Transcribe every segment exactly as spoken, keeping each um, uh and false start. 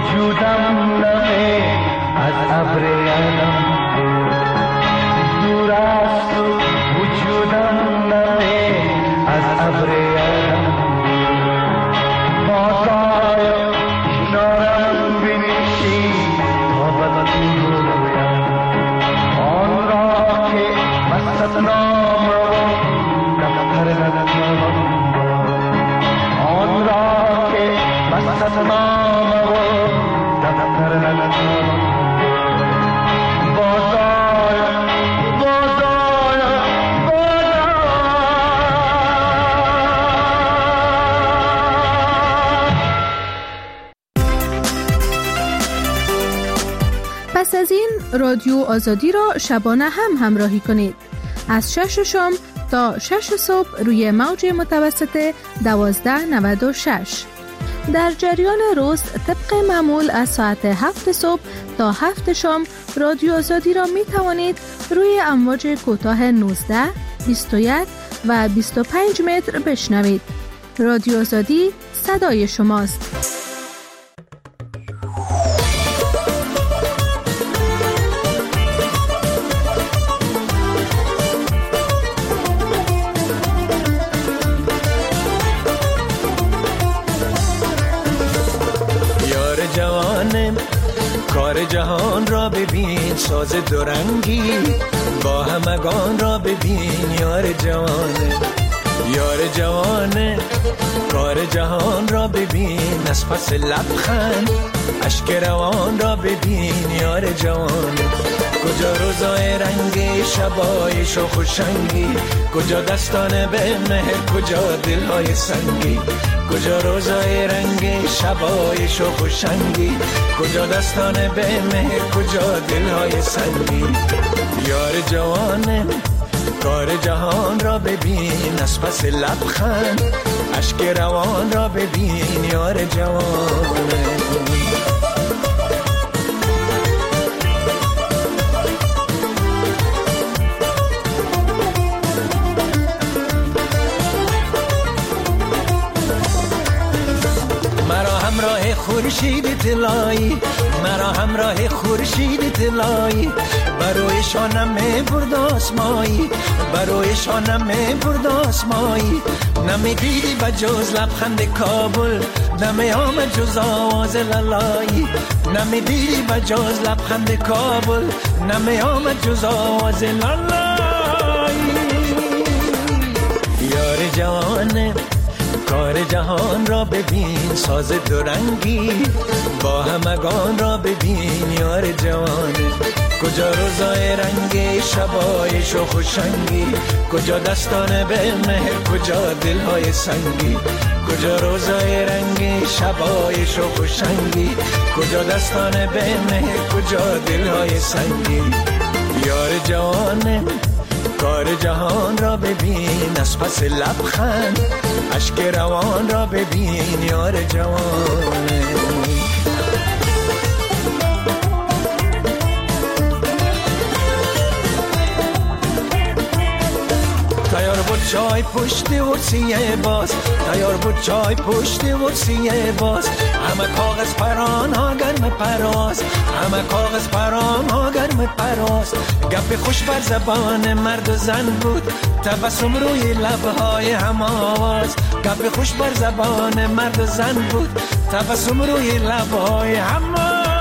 وجودم نمه از ابر علم دور است و وجودم نمه از ابر علم بازای کنارم بنشین تا بدون رویم آن را که مست نام و دفتر نکنم آن را که مست نام و دفتر نکنم بازای بازای بازای. پس از این رادیو آزادی را شبانه هم همراهی کنید از شش شام تا شش صبح روی موج متوسط دوازده نود و شش. در جریان روز طبق معمول از ساعت هفت صبح تا هفت شام رادیو آزادی را می توانید روی امواج کوتاه نوزده، بیست و یک و بیست و پنج متر بشنوید. رادیو آزادی صدای شماست. کار جهان را ببین ساز دورنگی با همگان را ببین یار جوانه یار جوانه کار جهان را ببین از پس لبخند اشک روان را ببین یار جوانه کجا روزای رنگی شبای شوخ و شنگی کجا دستان به مهر کجا دلهای سنگی کجا روزای رنگی شبای شوخ و شنگی کجا دستان به مهر کجا دلهای سنگی یار جوانه کار جهان را ببین از پس لبخند اشک روان را ببین یار جوانه همراه خورشید طلایی مرا همراه خورشید طلایی بروی شانم برد آسمایی بروی شانم برد آسمایی نمی دیدی بجز لبخند کابل نمی آمد جز آواز لالایی نمی دیدی بجز لبخند کابل نمی آمد جز آواز لالایی یار جوانه کار جهان را ببین ساز دورنگی با همگان را ببین یار جوانه کجا روزای رنگی شبای شوخ و شنگی کجا دستان به مهر کجا دلهای سنگی کجا روزای رنگی شبای شوخ و شنگی کجا دستان به مهر کجا دلهای سنگی یار جوانه کار جهان را ببین از پس لبخند اشک روان را ببین یار جوانه تیار بود چای پشت ورسیه باز تیار بود چای پشت ورسیه باز همه کاغذ پران ها گرم پراز همه کاغذ پران ها گرم پراز گپ خوش بر زبان مرد و زن بود تبسم روی لبهای هم آواز گپ خوش بر زبان مرد و زن بود تبسم روی لبهای هم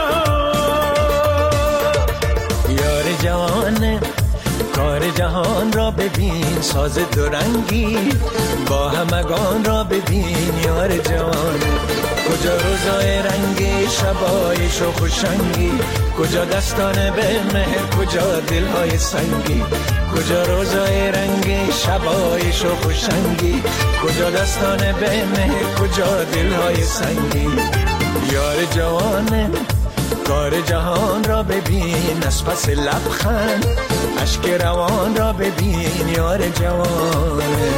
یار جوانه کار جهان را ببین ساز دورنگی با همگان را ببین یار جوانه کجا روزای رنگی شبای شوخ و شنگی کجا دستان به مهر کجا دلهای سنگی کجا روزای رنگی شبای شوخ و شنگی کجا دستان به مهر کجا دلهای سنگی یار جوانه کار جهان را ببین از پس لبخند اشک روان را ببین یار جوانه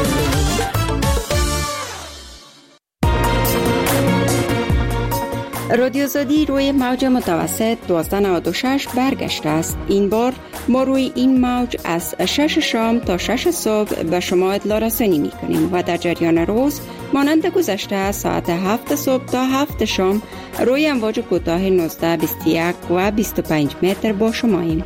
رادیو آزادی روی موج متوسط دوازده نود و شش برگشته است. این بار ما روی این موج از شش شام تا شش صبح به شما اطلاع رسانی می کنیم و در جریان روز مانند گذشته ساعت هفت صبح تا هفت شام روی امواج کوتاه نوزده، بیست و یک و بیست و پنج متر با شماییم.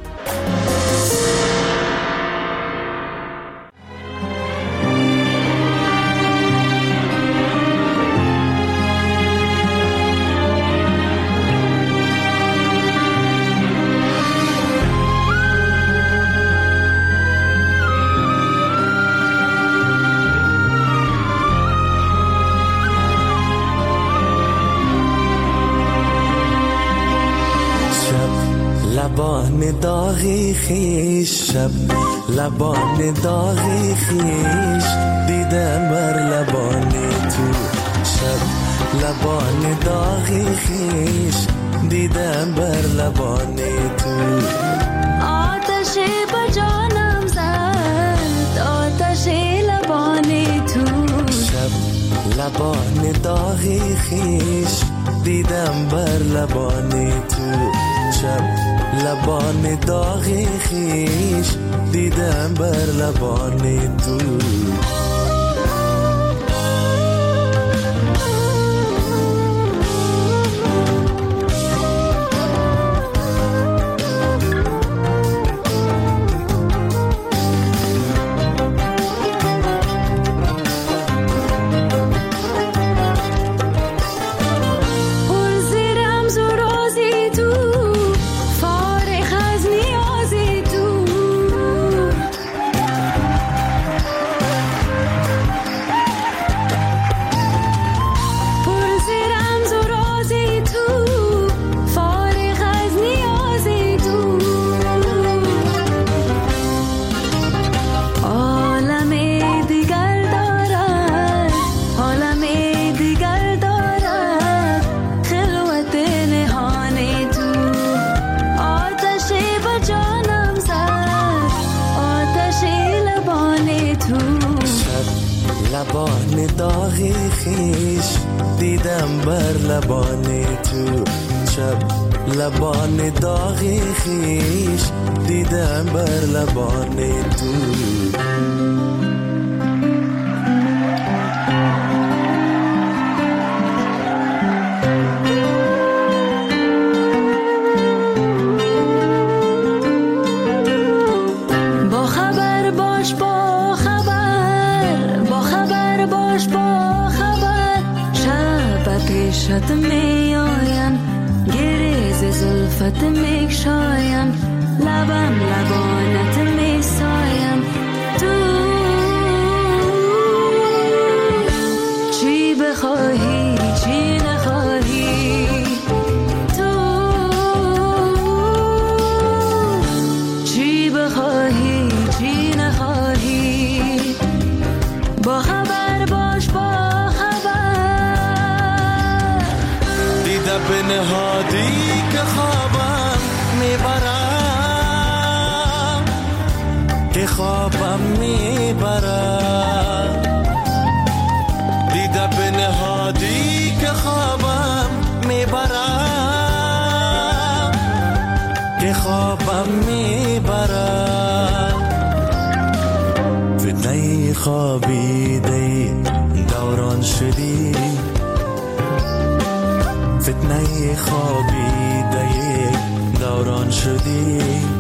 لبان داغی خیش، شب لبان داغی خیش دیدم بر لبان تو، شب لبان داغی خیش دیدم بر لبان تو. آتش با جانم زد، آتش لبان تو، شب لبان داغی خیش دیدم بر لبان تو، شب لبان داغی خیش دیدم بر لبان تو. لبان داغی خیش دیدم بر لبان تو، شب لبان داغی خیش دیدم بر لبان تو. شد می آیم گریز زلفت می شایم، لبم لبانت می سایم. تو چی بخواهی چی نخواهی، تو چی بخواهی چی نخواهی، با خبر باش با به نهادی که خوابم میبرم، که خوابم میبرم، دیده به نهادی که خوابم میبرم، که خوابم میبرم. فتنه خوابیده دوران شدی، فتنه خوابیده دوران شدی.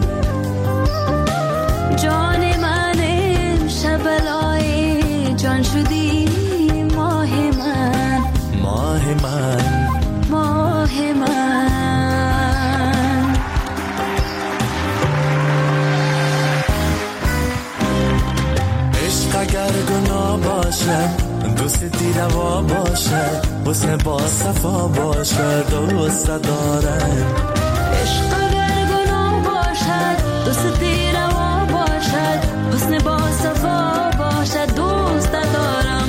جان من شبلای جان شدی، ماه من ماه من ماه من. عشق اگر گناه باشد، دوستی روا باشد، حسن با صفا باشد، دوست دارم. عشق اگر گناه باشد، دوستی روا باشد، حسن با صفا باشد، دوست دارم.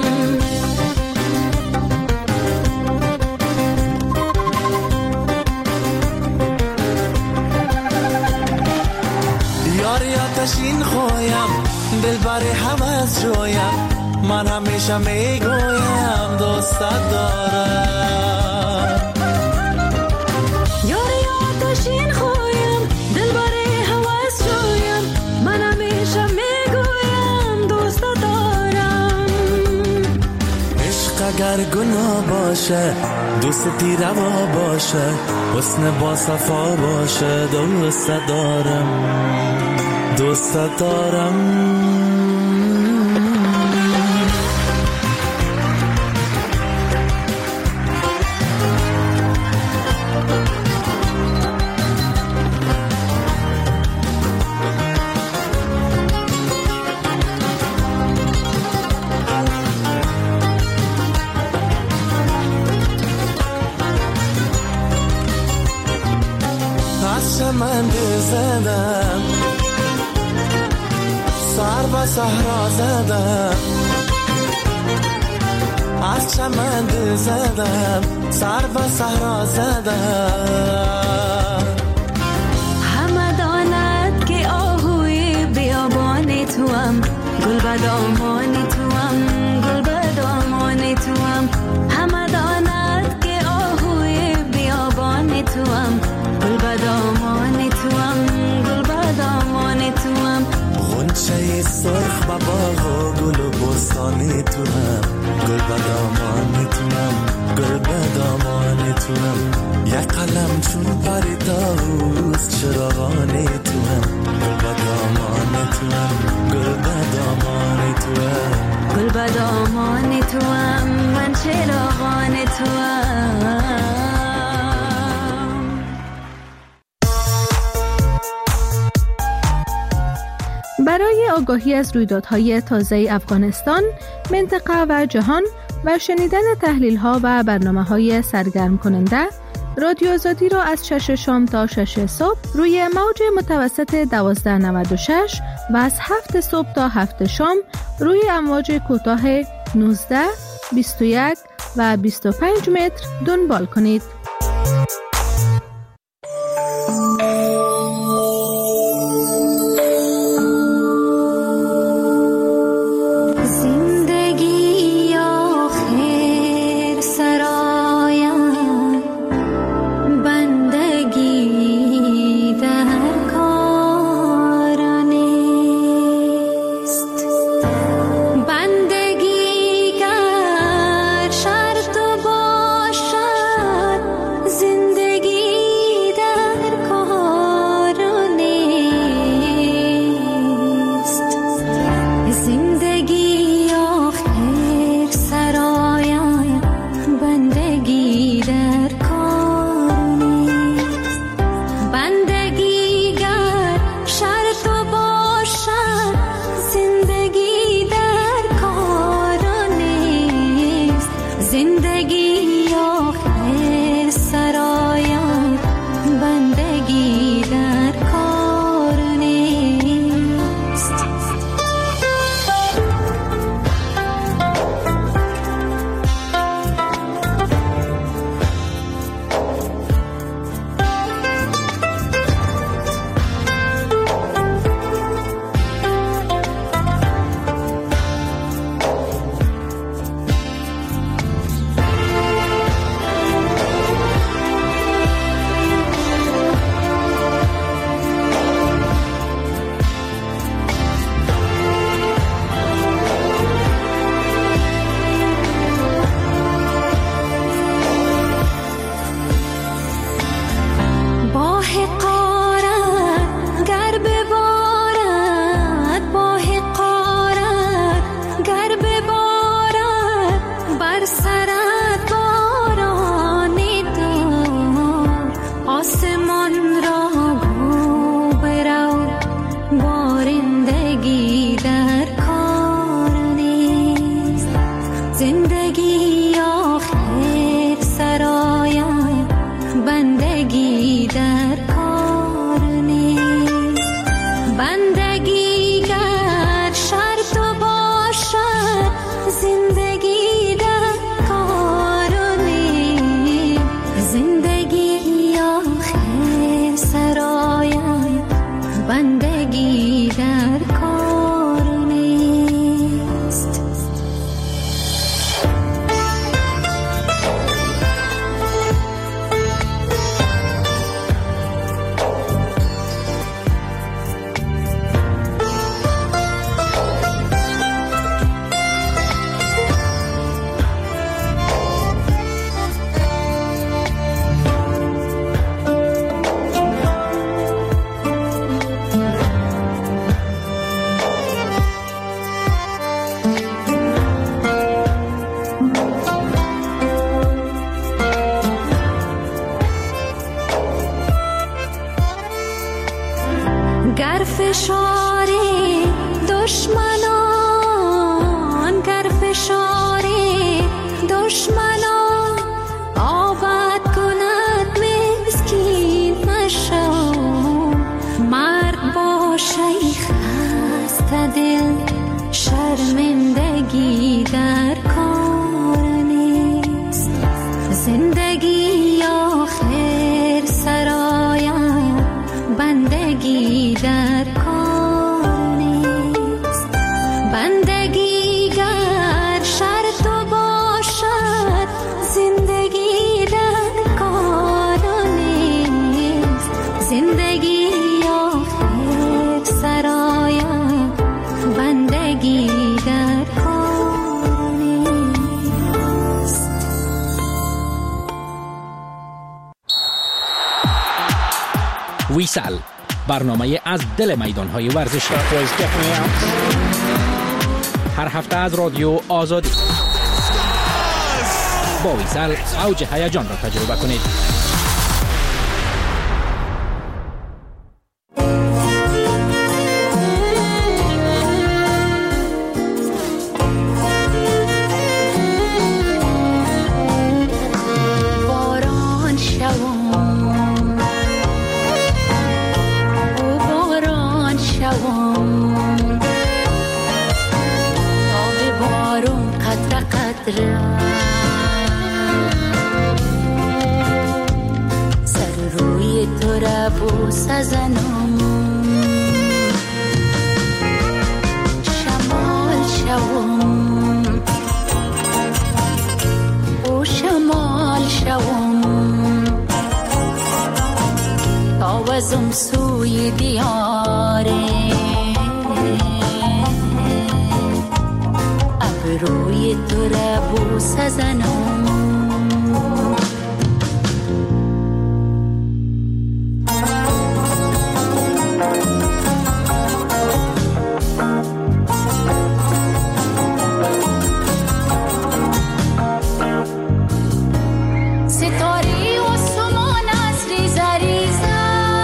یاری آتشین خویم، دل بر هم از جویم، من همیشه میگویم دوست دارم. اگر گناه باشه دوستی روا باشه حسن با صفا باشه دوست دارم دوست دارم من زدم سر و صحرا زدم از چمن زدم سر و صحرا زدم همه داند که آهوی بیابان توام گل بدامان توام گل بدامان توام همه داند که آهوی بیابان توام گل بدامان توام گل بدامان توام غنچه سرخ و باغ و گل و بستانی توام گل بدامان توام گل بدامان توام یک قلم چون پری طاووس چراغانی توام گل بدامان توام گل بدامان توام گل بدامان توام من چراغان توام. برای آگاهی از رویدادهای تازه افغانستان، منطقه و جهان و شنیدن تحلیل‌ها و برنامه‌های سرگرم کننده، رادیو آزادی را از شش شام تا شش صبح روی موج متوسط دوازده نود و شش و از هفت صبح تا هفت شام روی امواج کوتاه نوزده، بیست و یک و بیست و پنج متر دنبال کنید. فشار دشمنان گر فشار دشمنان آباد کند مسکین مشو مرد باشه ای خسته دل شرمندگی در کار نیست زندگی آخر سرایم بندگی در کار نیست بندگی گر شرط باشد زندگی در کار نیست زندگی آخر سرایم بندگی در کار نیست. ویسل برنامه از دل میدان‌های ورزشی هر هفته از رادیو آزادی با ویسل اوج هیجان را تجربه کنید. سر روی تو را بوس زنم شمال شوم او شمال شوم تاوزم سوی دیاره روی تو را بوس زنم ستاره و سمان از ریزه ریزه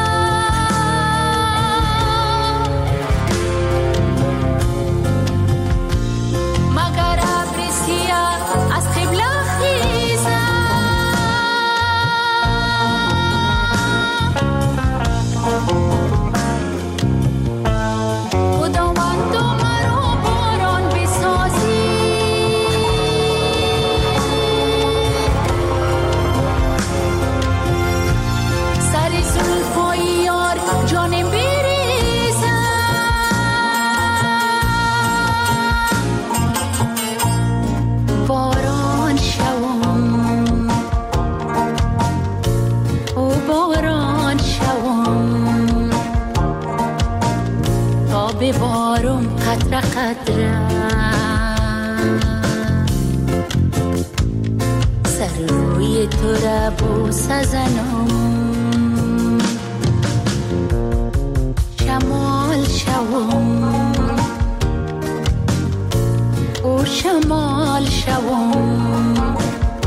ببارم قطره قطره سر روی تو را بوس زنم شمال شوم او شمال شوم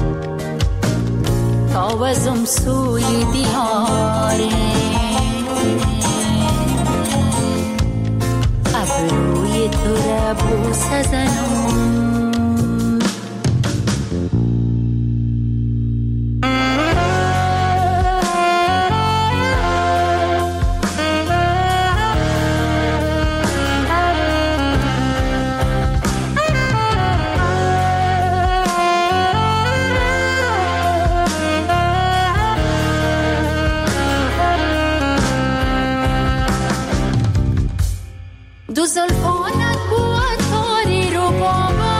تاوزم سوی دیاره روی تو را بوس زنم دو زلفانت بود تاری رو بابا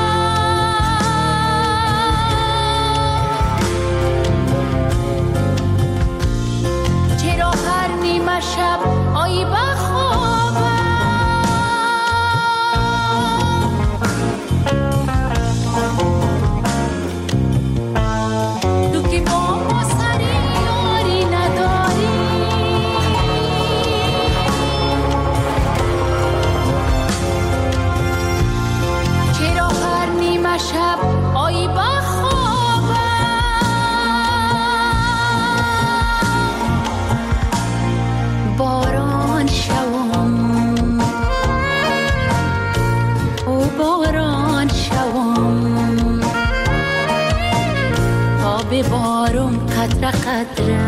ببارم قدر قدره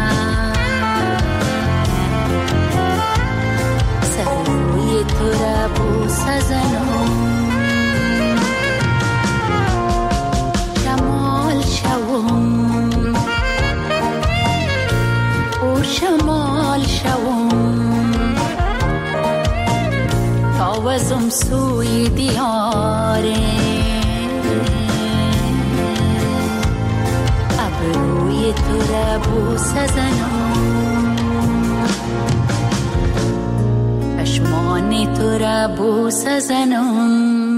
سر روی تو را بوسه زنم شمال شوم او شمال شوم تاوزم سوی دیاره ابروی تو را بوسه زنم چشمان تو را بوسه زنم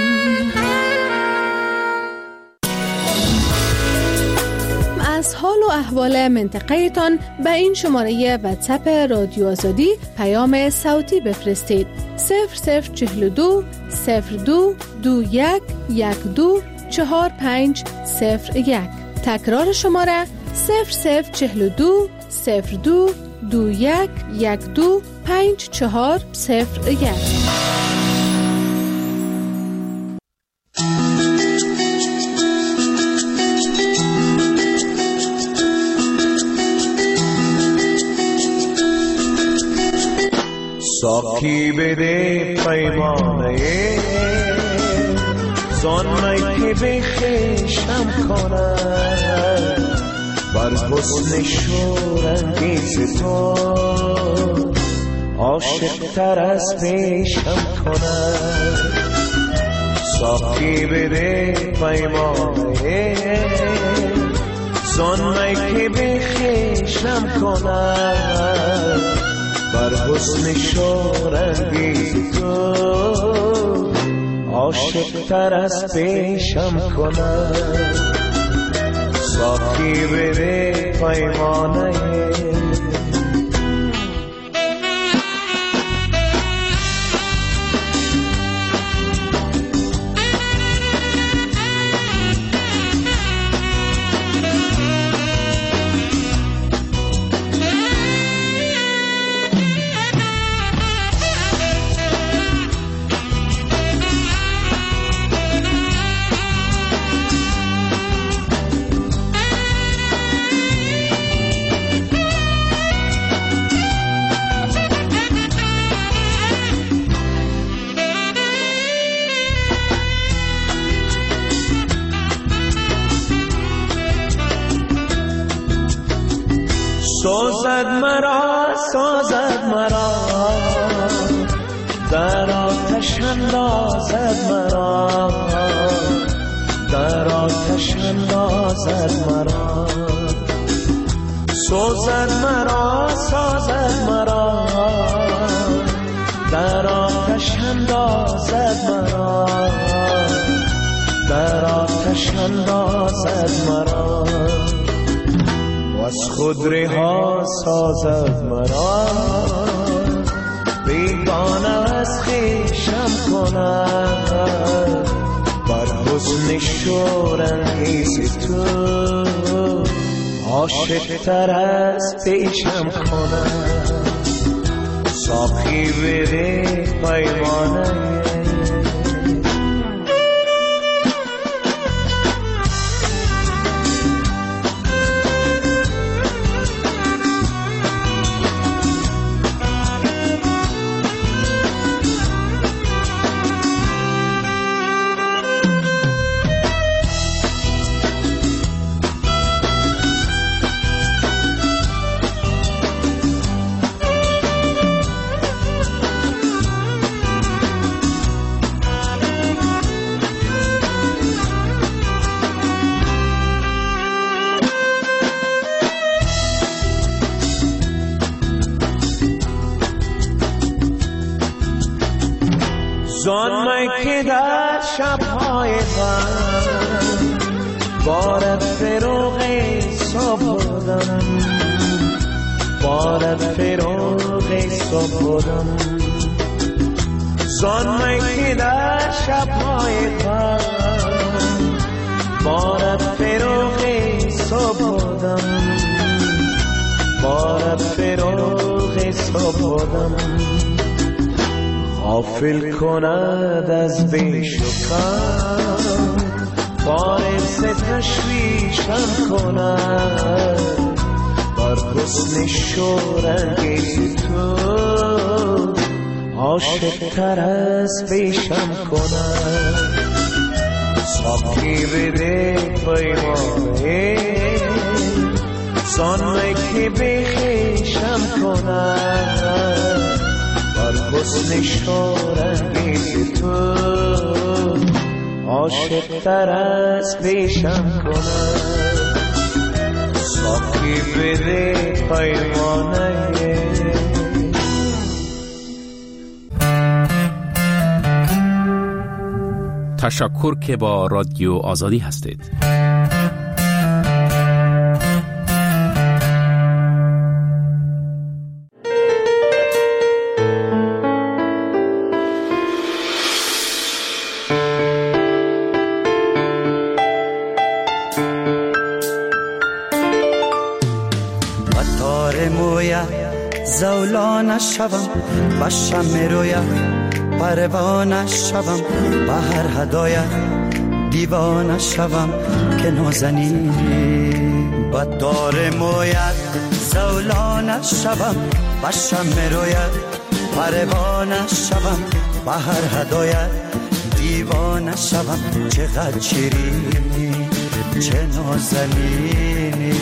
از حال و احوال منطقه تان به این شماره واتساپ رادیو آزادی پیام صوتی بفرستید. صفر صفر چهل و دو صفر دو دو یک یک دو چهار پنج صفر یک. تکرار شماره صفر صفر چهل و دو صفر دو دو یک یک دو پنج چهار صفر یک. ساقی بده پیمانه زانمه که به خشم کنم بر حسن شورانگیز تو عاشق تر از پیشم کنم. ساقی بده پیمانه زانمه که به خشم کنم بر حسن شورانگیز تو عاشق تر از پیشم کنم. ساقی بده پیمانه سازد مرا سازد مرا در آتش اندازد مرا در آتش اندازد مرا سازد مرا سازد مرا در آتش اندازد مرا در آتش اندازد مرا از خود رها سازد مرا بیگانه از خویشم کند بر حسن شورانگیز تو عاشق تر از پیشم کند. ساقی بده پیمانه زانمه که در شبهای غم بارد فروغ صبح بودم بارد فروغ صبح بودم زانمه که در شبهای غم بارد فروغ صبح بودم بارد فروغ صبح بودم غافل کند از بیش و کم باعث تشویشم کند بر حسن شورانگیز تو عاشق تر از پیشم کند ساقی بده پیمانه زانمه که بخیشم کند بر حسن شورانگیز تو عاشق تر از پیشم کند ساقی بده پیمانه. تشکر که با رادیو آزادی هستید. بطار مویا زولان شوم بشم رویا پروانه شوم به هر هدایت دیوانه شوم که نازنینی بطار مویت زولانه شوم بشم رویت پروانه شوم به هر هدایت دیوانه شوم چقدر شیرینی چه نازنینی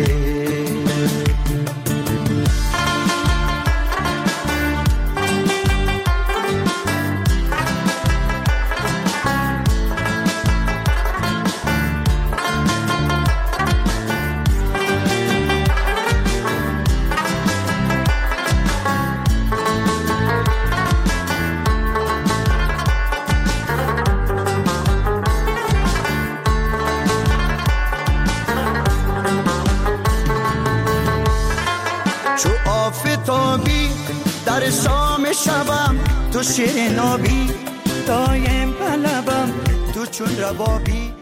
آفتابی در شام شبم تو شیر نابی دایم پلبم تو چون ربابی